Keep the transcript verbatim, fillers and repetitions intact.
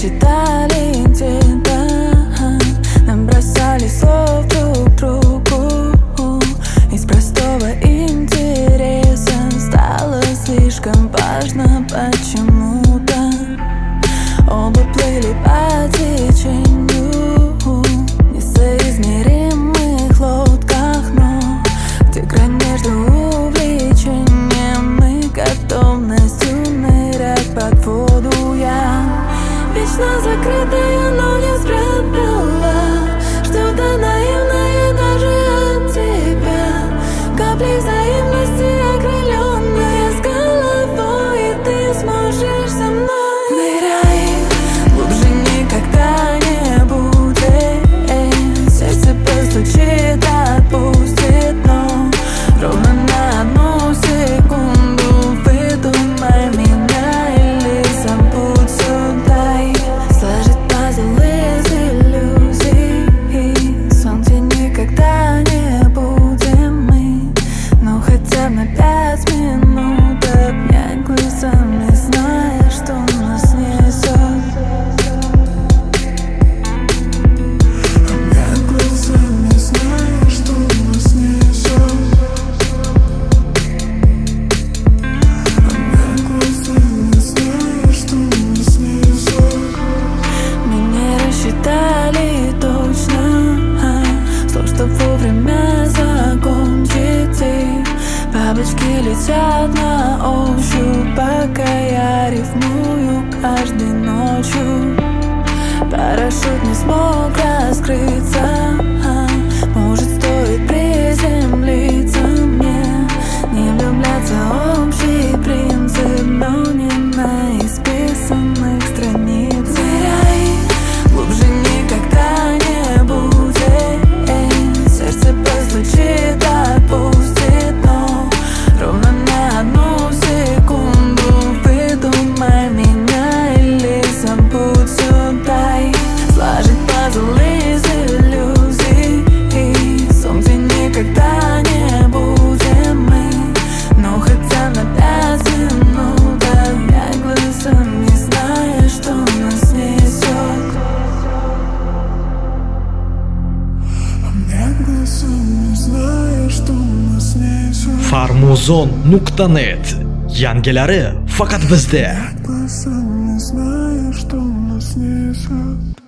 рассчитали где-то, нам бросали слов друг другу. Из простого интереса стало слишком важно почему-то. Оба плыли по течению в несоизмеримых лодках, но где грань между увлечением и готовностью нырять под воду? Я вечно закрытая, но не спрятала что-то наивное даже от тебя. Капли взаимности окрыленные с головой, и ты сможешь со мной. Ныряй глубже, никогда не будет. Сердце постучит, отпустит, но ровно на одну секунду выдумай меня или сам путь сюда. Сложить пазл из иллюзий. Сон, где никогда не будем мы, но хотя бы на пять минут обнять глазами, зная, что нас несет. Обнять глазами, зная, что нас несет. Обнять глазами, зная, что нас несет. Мы не рассчитали точно слов, чтоб вовремя закончить их. Бабочки летят на ощупь, пока я рифмую каждой ночью. Парашют не смог раскрыться, может, стоит приземлиться мне. Не влюбляться — общий принцип, но не на исписанных страницах. Ныряй глубже, никогда не будет. Сердце постучит, отпустит, но ровно на одну секунду выдумай меня или сам путь сюда. Сложить пазл из иллюзий. Сон, где никогда не будем мы, но хотя на пять минут обнять глазами, зная, что нас несет. Обнять глазами, зная, что нас несет. farmuzon nuqta net yangilari faqat bizda. Глазами, зная, что нас несет.